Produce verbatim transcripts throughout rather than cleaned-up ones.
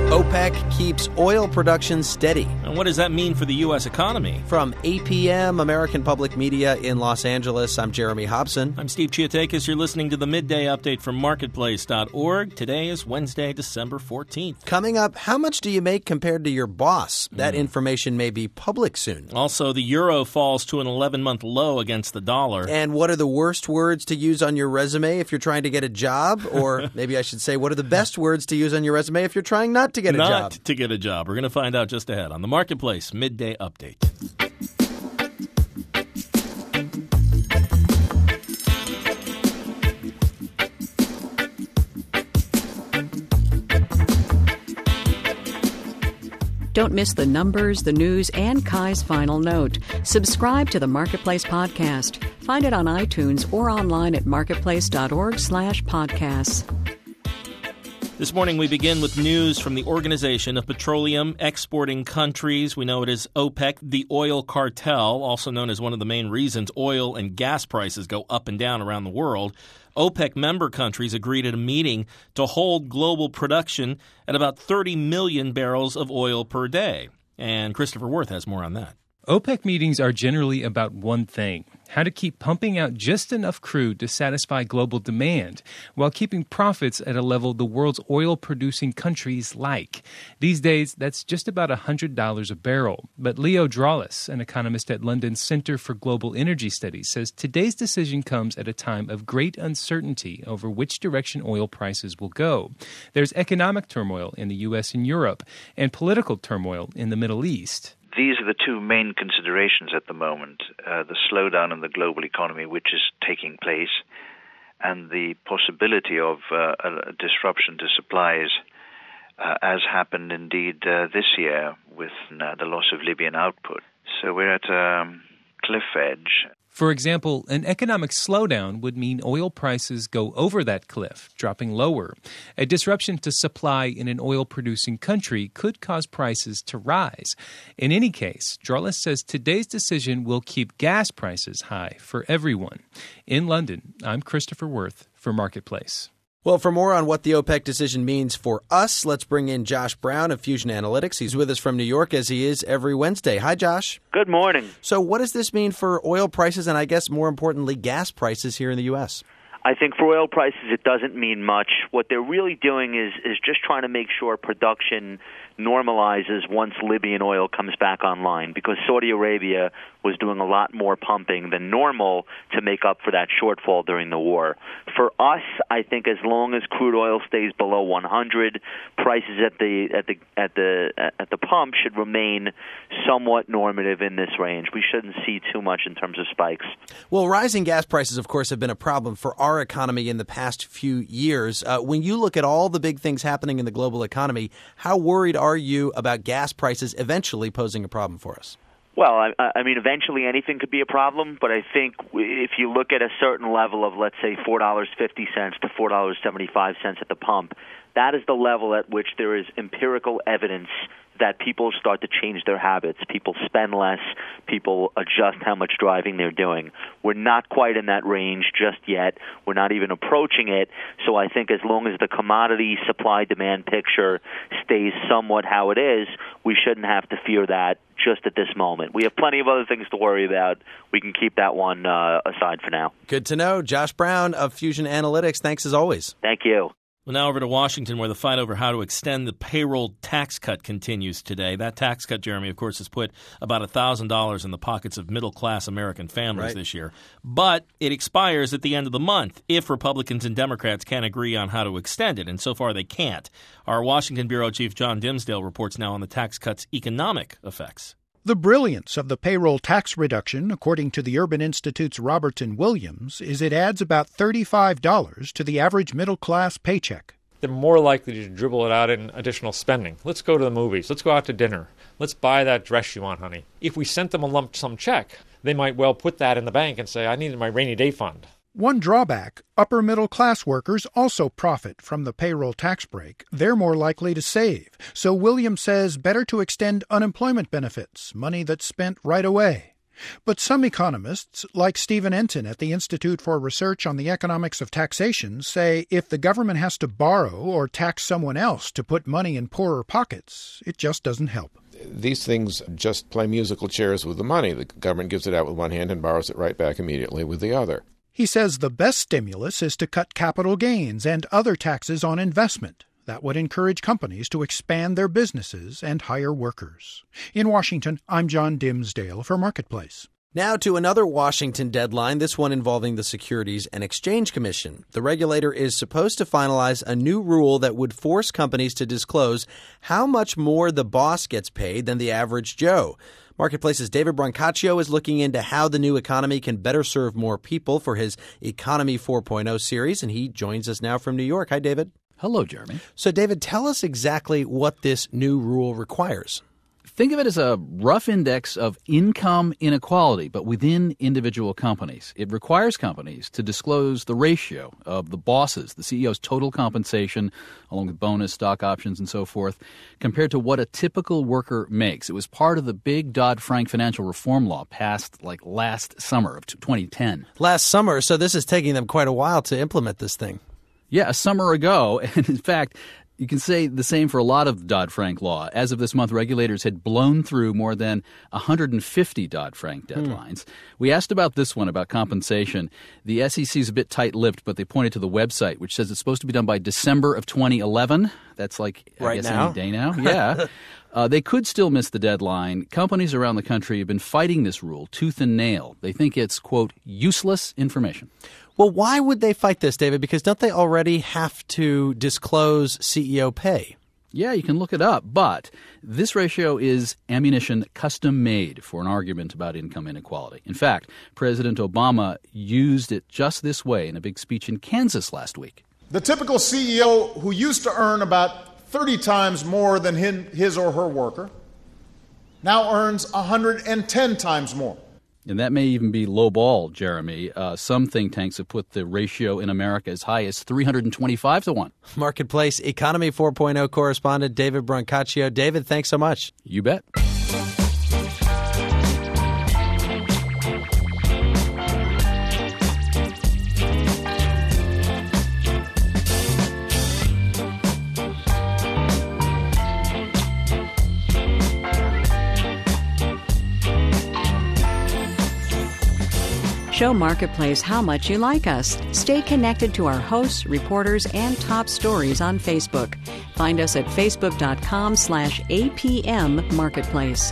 OPEC keeps oil production steady. And what does that mean for the U S economy? From A P M, American Public Media in Los Angeles, I'm Jeremy Hobson. I'm Steve Chiotakis. You're listening to the Midday Update from marketplace dot org. Today is Wednesday, December fourteenth. Coming up, how much do you make compared to your boss? That mm. information may be public soon. Also, the euro falls to an eleven-month low against the dollar. And what are the worst words to use on your resume if you're trying to get a job? Or maybe I should say, what are the best words to use on your resume if you're trying not to get a not job? Not to get a job. We're going to find out just ahead on the Marketplace Midday Update. Don't miss the numbers, the news, and Kai's final note. Subscribe to the Marketplace Podcast. Find it on iTunes or online at marketplace dot org slash podcasts. This morning we begin with news from the Organization of Petroleum Exporting Countries. We know it is OPEC, the oil cartel, also known as one of the main reasons oil and gas prices go up and down around the world. OPEC member countries agreed at a meeting to hold global production at about thirty million barrels of oil per day. And Christopher Worth has more on that. OPEC meetings are generally about one thing: how to keep pumping out just enough crude to satisfy global demand while keeping profits at a level the world's oil-producing countries like. These days, that's just about one hundred dollars a barrel. But Leo Drollis, an economist at London's Center for Global Energy Studies, says today's decision comes at a time of great uncertainty over which direction oil prices will go. There's economic turmoil in the U S and Europe, and political turmoil in the Middle East. These are the two main considerations at the moment, uh, the slowdown in the global economy which is taking place and the possibility of uh, a disruption to supplies, uh, as happened indeed uh, this year with uh, the loss of Libyan output. So we're at a um, cliff edge. For example, an economic slowdown would mean oil prices go over that cliff, dropping lower. A disruption to supply in an oil-producing country could cause prices to rise. In any case, Drollis says today's decision will keep gas prices high for everyone. In London, I'm Christopher Worth for Marketplace. Well, for more on what the OPEC decision means for us, let's bring in Josh Brown of Fusion Analytics. He's with us from New York, as he is every Wednesday. Hi, Josh. Good morning. So what does this mean for oil prices and, I guess, more importantly, gas prices here in the U S? I think for oil prices, it doesn't mean much. What they're really doing is is just trying to make sure production normalizes once Libyan oil comes back online, because Saudi Arabia was doing a lot more pumping than normal to make up for that shortfall during the war. For us, I think as long as crude oil stays below one hundred, prices at the at the at the at the pump should remain somewhat normative in this range. We shouldn't see too much in terms of spikes. Well, rising gas prices, of course, have been a problem for our economy in the past few years. Uh, when you look at all the big things happening in the global economy, how worried are you about gas prices eventually posing a problem for us? Well, I, I mean, eventually anything could be a problem, but I think if you look at a certain level of, let's say, four dollars and fifty cents to four dollars and seventy-five cents at the pump, that is the level at which there is empirical evidence that people start to change their habits. People spend less. People adjust how much driving they're doing. We're not quite in that range just yet. We're not even approaching it. So I think as long as the commodity supply-demand picture stays somewhat how it is, we shouldn't have to fear that just at this moment. We have plenty of other things to worry about. We can keep that one uh, aside for now. Good to know. Josh Brown of Fusion Analytics, thanks as always. Thank you. Well, now over to Washington, where the fight over how to extend the payroll tax cut continues today. That tax cut, Jeremy, of course, has put about one thousand dollars in the pockets of middle-class American families right. this year. But it expires at the end of the month if Republicans and Democrats can't agree on how to extend it, and so far they can't. Our Washington Bureau Chief John Dimsdale reports now on the tax cut's economic effects. The brilliance of the payroll tax reduction, according to the Urban Institute's Robertson Williams, is it adds about thirty-five dollars to the average middle-class paycheck. They're more likely to dribble it out in additional spending. Let's go to the movies. Let's go out to dinner. Let's buy that dress you want, honey. If we sent them a lump sum check, they might well put that in the bank and say, I needed my rainy day fund. One drawback, upper middle-class workers also profit from the payroll tax break. They're more likely to save. So Williams says better to extend unemployment benefits, money that's spent right away. But some economists, like Stephen Enton at the Institute for Research on the Economics of Taxation, say if the government has to borrow or tax someone else to put money in poorer pockets, it just doesn't help. These things just play musical chairs with the money. The government gives it out with one hand and borrows it right back immediately with the other. He says the best stimulus is to cut capital gains and other taxes on investment. That would encourage companies to expand their businesses and hire workers. In Washington, I'm John Dimsdale for Marketplace. Now to another Washington deadline, this one involving the Securities and Exchange Commission. The regulator is supposed to finalize a new rule that would force companies to disclose how much more the boss gets paid than the average Joe. Marketplace's David Brancaccio is looking into how the new economy can better serve more people for his Economy four point oh series, and he joins us now from New York. Hi, David. Hello, Jeremy. So, David, tell us exactly what this new rule requires. Think of it as a rough index of income inequality, but within individual companies. It requires companies to disclose the ratio of the boss's, the C E O's total compensation, along with bonus, stock options, and so forth, compared to what a typical worker makes. It was part of the big Dodd-Frank financial reform law passed like last summer of twenty ten. Last summer, so this is taking them quite a while to implement this thing. Yeah, a summer ago, and in fact, you can say the same for a lot of Dodd-Frank law. As of this month, regulators had blown through more than one hundred fifty Dodd-Frank deadlines. Hmm. We asked about this one, about compensation. The S E C is a bit tight-lipped, but they pointed to the website, which says it's supposed to be done by December of twenty eleven. That's like, I right guess, now? any day now. Yeah. Uh, they could still miss the deadline. Companies around the country have been fighting this rule tooth and nail. They think it's, quote, useless information. Well, why would they fight this, David? Because don't they already have to disclose C E O pay? Yeah, you can look it up, but this ratio is ammunition custom-made for an argument about income inequality. In fact, President Obama used it just this way in a big speech in Kansas last week. The typical C E O who used to earn about thirty times more than his or her worker now earns one hundred ten times more. And that may even be low ball, Jeremy. Uh, some think tanks have put the ratio in America as high as three hundred twenty-five to one. Marketplace Economy four point oh correspondent David Brancaccio. David, thanks so much. You bet. Show Marketplace how much you like us. Stay connected to our hosts, reporters, and top stories on Facebook. Find us at facebook.com slash APM Marketplace.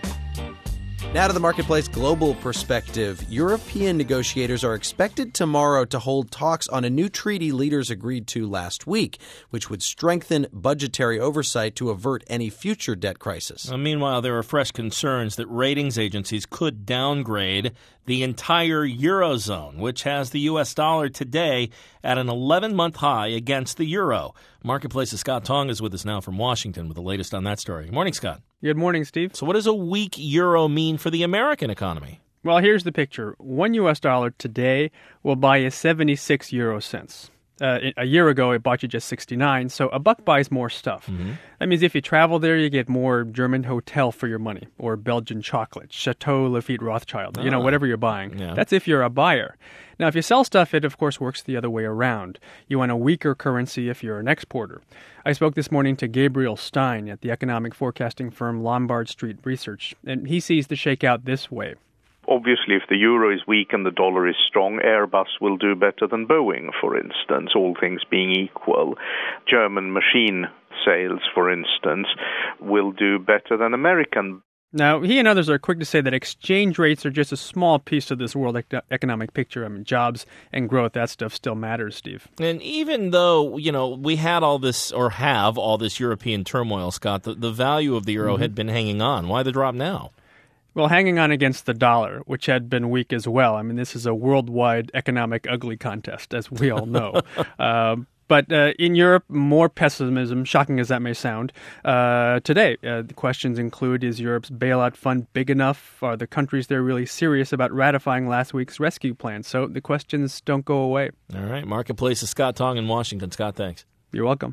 Now to the Marketplace global perspective. European negotiators are expected tomorrow to hold talks on a new treaty leaders agreed to last week, which would strengthen budgetary oversight to avert any future debt crisis. Uh, meanwhile, there are fresh concerns that ratings agencies could downgrade the entire Eurozone, which has the U S dollar today at an eleven-month high against the euro. Marketplace's Scott Tong is with us now from Washington with the latest on that story. Good morning, Scott. Good morning, Steve. So what does a weak euro mean for the American economy? Well, here's the picture. One U S dollar today will buy you seventy-six euro cents. Uh, a year ago, it bought you just sixty-nine, so a buck buys more stuff. Mm-hmm. That means if you travel there, you get more German hotel for your money, or Belgian chocolate, Chateau Lafite Rothschild, oh. you know, whatever you're buying. Yeah. That's if you're a buyer. Now, if you sell stuff, it, of course, works the other way around. You want a weaker currency if you're an exporter. I spoke this morning to Gabriel Stein at the economic forecasting firm Lombard Street Research, and he sees the shakeout this way. Obviously, if the euro is weak and the dollar is strong, Airbus will do better than Boeing, for instance, all things being equal. German machine sales, for instance, will do better than American. Now, he and others are quick to say that exchange rates are just a small piece of this world ec- economic picture. I mean, jobs and growth, that stuff still matters, Steve. And even though, you know, we had all this, or have all this European turmoil, Scott, the, the value of the euro mm-hmm. had been hanging on. Why the drop now? Well, hanging on against the dollar, which had been weak as well. I mean, this is a worldwide economic ugly contest, as we all know. uh, but uh, in Europe, more pessimism, shocking as that may sound. Uh, today, uh, the questions include, is Europe's bailout fund big enough? Are the countries there really serious about ratifying last week's rescue plan? So the questions don't go away. All right. Marketplace's Scott Tong in Washington. Scott, thanks. You're welcome.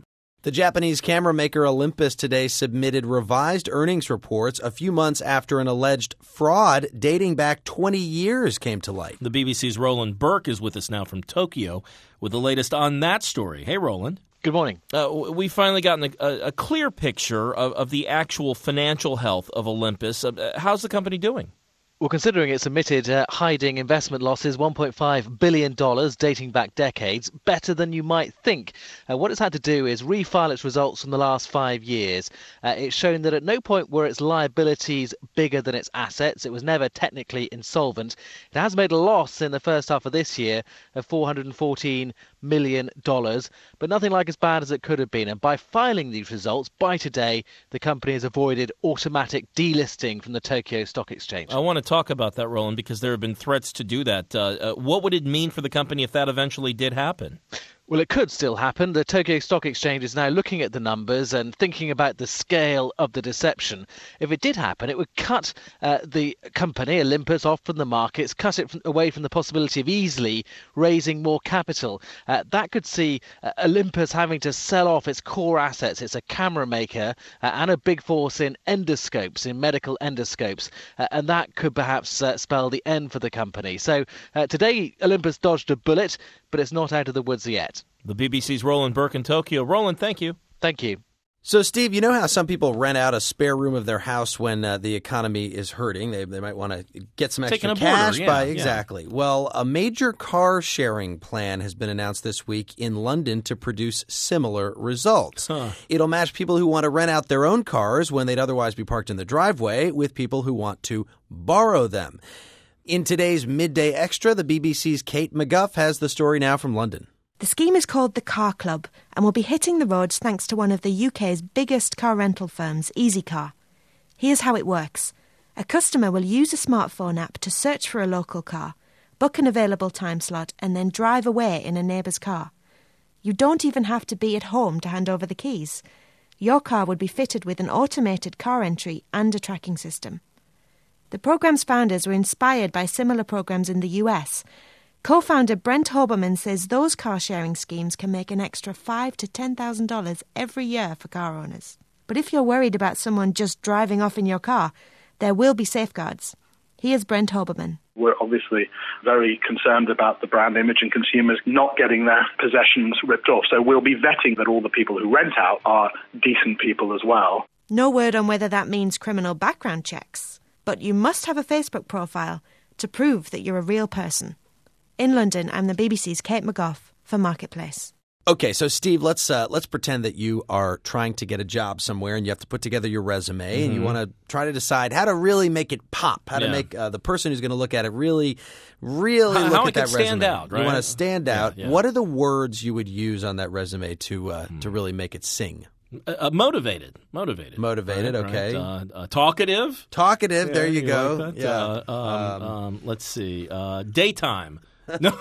The Japanese camera maker Olympus today submitted revised earnings reports a few months after an alleged fraud dating back twenty years came to light. The B B C's Roland Burke is with us now from Tokyo with the latest on that story. Hey, Roland. Good morning. Uh, we've finally gotten a, a clear picture of, of the actual financial health of Olympus. Uh, how's the company doing? Well, considering it's admitted uh, hiding investment losses, one point five billion dollars dating back decades, better than you might think. Uh, what it's had to do is refile its results from the last five years. Uh, it's shown that at no point were its liabilities bigger than its assets. It was never technically insolvent. It has made a loss in the first half of this year of four hundred fourteen million dollars, but nothing like as bad as it could have been. And by filing these results, by today, the company has avoided automatic delisting from the Tokyo Stock Exchange. I want to talk about that, Roland, because there have been threats to do that. Uh, uh, what would it mean for the company if that eventually did happen? Well, it could still happen. The Tokyo Stock Exchange is now looking at the numbers and thinking about the scale of the deception. If it did happen, it would cut uh, the company, Olympus, off from the markets, cut it from, away from the possibility of easily raising more capital. Uh, that could see uh, Olympus having to sell off its core assets. It's a camera maker uh, and a big force in endoscopes, in medical endoscopes, uh, and that could perhaps uh, spell the end for the company. So uh, today, Olympus dodged a bullet, but it's not out of the woods yet. The B B C's Roland Burke in Tokyo. Roland, thank you. Thank you. So, Steve, you know how some people rent out a spare room of their house when uh, the economy is hurting? They they might want to get some extra Taking a cash boarder, yeah, by yeah. exactly. Well, a major car sharing plan has been announced this week in London to produce similar results. Huh. It'll match people who want to rent out their own cars when they'd otherwise be parked in the driveway with people who want to borrow them. In today's Midday Extra, the B B C's Kate McGuff has the story now from London. The scheme is called the Car Club and will be hitting the roads thanks to one of the U K's biggest car rental firms, EasyCar. Here's how it works. A customer will use a smartphone app to search for a local car, book an available time slot, and then drive away in a neighbour's car. You don't even have to be at home to hand over the keys. Your car would be fitted with an automated car entry and a tracking system. The programme's founders were inspired by similar programmes in the U S. Co-founder Brent Hoberman says those car-sharing schemes can make an extra five thousand to ten thousand dollars every year for car owners. But if you're worried about someone just driving off in your car, there will be safeguards. Here's Brent Hoberman. We're obviously very concerned about the brand image and consumers not getting their possessions ripped off. So we'll be vetting that all the people who rent out are decent people as well. No word on whether that means criminal background checks, but you must have a Facebook profile to prove that you're a real person. In London, I'm the B B C's Kate McGough for Marketplace. Okay, so Steve, let's uh, let's pretend that you are trying to get a job somewhere and you have to put together your resume mm-hmm. and you want to try to decide how to really make it pop, how yeah. to make uh, the person who's going to look at it really, really how, look how at that resume. Stand out, right? You want to stand out. Yeah, yeah. What are the words you would use on that resume to uh, mm. to really make it sing? Uh, motivated, motivated, motivated. Right, okay, right. Uh, uh, talkative, talkative. Yeah, there you, you go. Like yeah. Uh, um, um, um, let's see. Uh, daytime. No,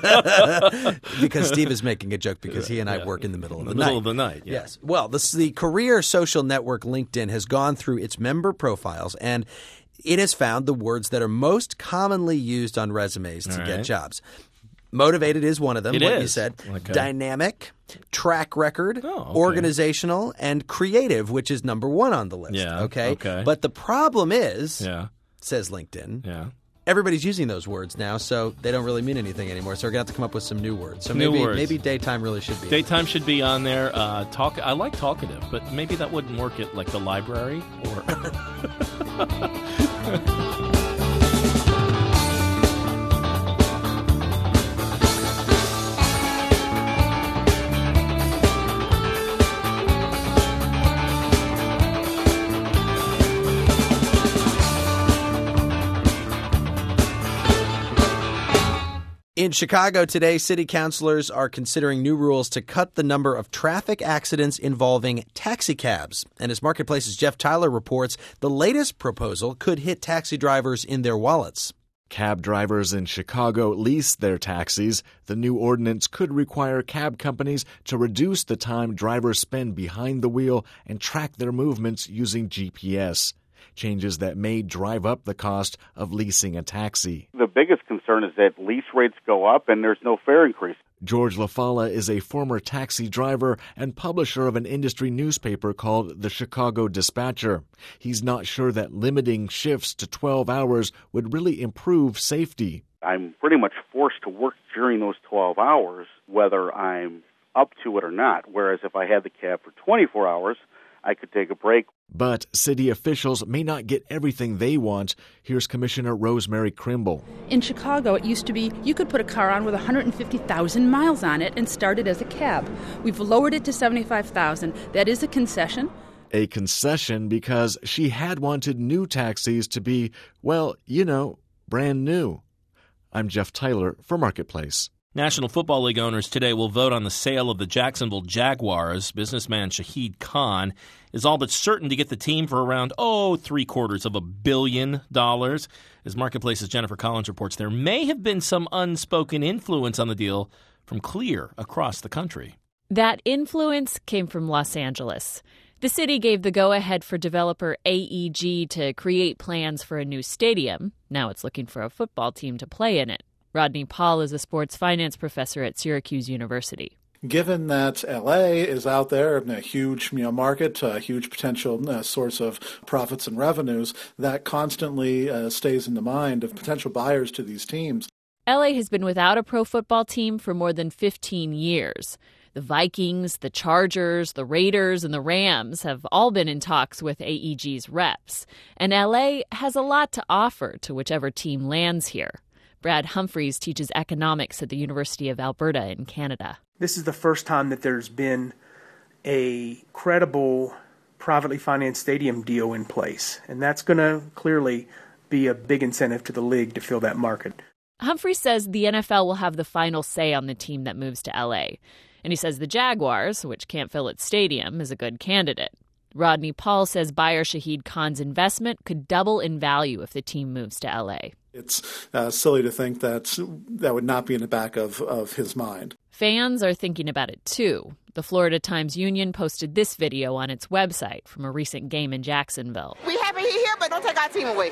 because Steve is making a joke because he and I yeah. work in the middle of the, the night. Middle of the night. Yeah. Yes. Well, this, the career social network LinkedIn has gone through its member profiles and it has found the words that are most commonly used on resumes to All get right. jobs. Motivated is one of them, it what is. you said. Okay. Dynamic, track record, oh, okay. organizational, and creative, which is number one on the list. Yeah. Okay. okay. But the problem is, yeah. says LinkedIn, yeah. everybody's using those words now, so they don't really mean anything anymore. So we're going to have to come up with some new words. So new maybe words. maybe daytime really should be. Daytime should be on there. Uh, talk. I like talkative, but maybe that wouldn't work at like the library or. In Chicago today, city councilors are considering new rules to cut the number of traffic accidents involving taxicabs. And as Marketplace's Jeff Tyler reports, the latest proposal could hit taxi drivers in their wallets. Cab drivers in Chicago lease their taxis. The new ordinance could require cab companies to reduce the time drivers spend behind the wheel and track their movements using G P S. changes that may drive up the cost of leasing a taxi. The biggest concern is that lease rates go up and there's no fare increase. George LaFalla is a former taxi driver and publisher of an industry newspaper called the Chicago Dispatcher. He's not sure that limiting shifts to twelve hours would really improve safety. I'm pretty much forced to work during those twelve hours, whether I'm up to it or not, whereas if I had the cab for twenty-four hours, I could take a break. But city officials may not get everything they want. Here's Commissioner Rosemary Crimble. In Chicago, it used to be you could put a car on with one hundred fifty thousand miles on it and start it as a cab. We've lowered it to seventy-five thousand. That is a concession. A concession because she had wanted new taxis to be, well, you know, brand new. I'm Jeff Tyler for Marketplace. National Football League owners today will vote on the sale of the Jacksonville Jaguars. Businessman Shahid Khan is all but certain to get the team for around, oh, three-quarters of a billion dollars. As Marketplace's Jennifer Collins reports, there may have been some unspoken influence on the deal from Clear across the country. That influence came from Los Angeles. The city gave the go-ahead for developer A E G to create plans for a new stadium. Now it's looking for a football team to play in it. Rodney Paul is a sports finance professor at Syracuse University. Given that L A is out there in a huge you know, market, a huge potential uh, source of profits and revenues, that constantly uh, stays in the mind of potential buyers to these teams. L A has been without a pro football team for more than fifteen years. The Vikings, the Chargers, the Raiders, and the Rams have all been in talks with A E G's reps. And L A has a lot to offer to whichever team lands here. Brad Humphreys teaches economics at the University of Alberta in Canada. This is the first time that there's been a credible privately financed stadium deal in place, and that's going to clearly be a big incentive to the league to fill that market. Humphreys says the N F L will have the final say on the team that moves to L A, and he says the Jaguars, which can't fill its stadium, is a good candidate. Rodney Paul says buyer Shahid Khan's investment could double in value if the team moves to L A. It's uh, silly to think that that would not be in the back of, of his mind. Fans are thinking about it, too. The Florida Times-Union posted this video on its website from a recent game in Jacksonville. We happy he's here, but don't take our team away.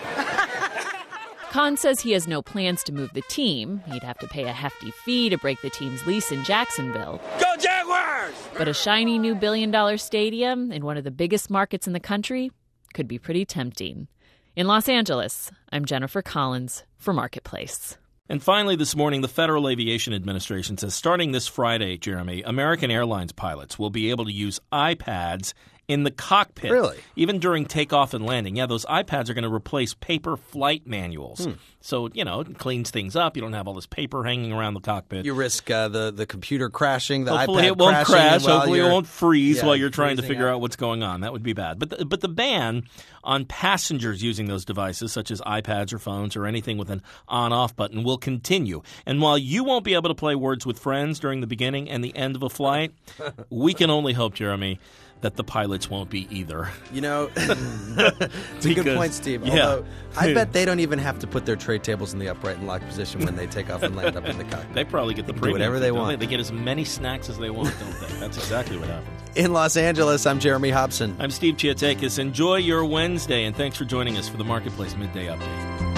Khan says he has no plans to move the team. He'd have to pay a hefty fee to break the team's lease in Jacksonville. Go Jaguars! But a shiny new billion-dollar stadium in one of the biggest markets in the country could be pretty tempting. In Los Angeles, I'm Jennifer Collins for Marketplace. And finally this morning, the Federal Aviation Administration says starting this Friday, Jeremy, American Airlines pilots will be able to use iPads in the cockpit. Really? Even during takeoff and landing. Yeah, those iPads are going to replace paper flight manuals. Hmm. So, you know, it cleans things up. You don't have all this paper hanging around the cockpit. You risk uh, the, the computer crashing, the Hopefully iPad it won't crashing. crash. Hopefully it won't freeze yeah, while you're trying to figure out. out what's going on. That would be bad. But the, but the ban on passengers using those devices, such as iPads or phones or anything with an on-off button, will continue. And while you won't be able to play Words with Friends during the beginning and the end of a flight, we can only hope, Jeremy, that the pilots won't be either. You know, it's a good point, Steve. Yeah. Although I bet they don't even have to put their tray tables in the upright and locked position when they take off and land up in the cockpit. They probably get the do premium. whatever they want. They? they get as many snacks as they want, don't they? That's exactly what happens. In Los Angeles, I'm Jeremy Hobson. I'm Steve Chiatakis. Enjoy your Wednesday, and thanks for joining us for the Marketplace Midday Update.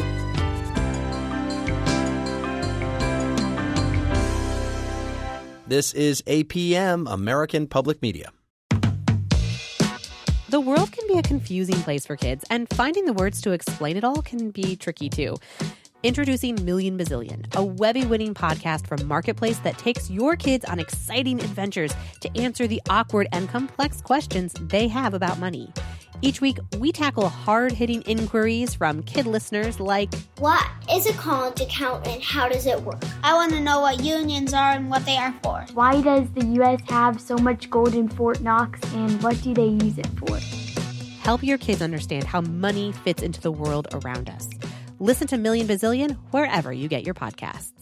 This is A P M, American Public Media. The world can be a confusing place for kids, and finding the words to explain it all can be tricky, too. Introducing Million Bazillion, a Webby-winning podcast from Marketplace that takes your kids on exciting adventures to answer the awkward and complex questions they have about money. Each week, we tackle hard-hitting inquiries from kid listeners like, what is a college account and how does it work? I want to know what unions are and what they are for. Why does the U S have so much gold in Fort Knox and what do they use it for? Help your kids understand how money fits into the world around us. Listen to Million Bazillion wherever you get your podcasts.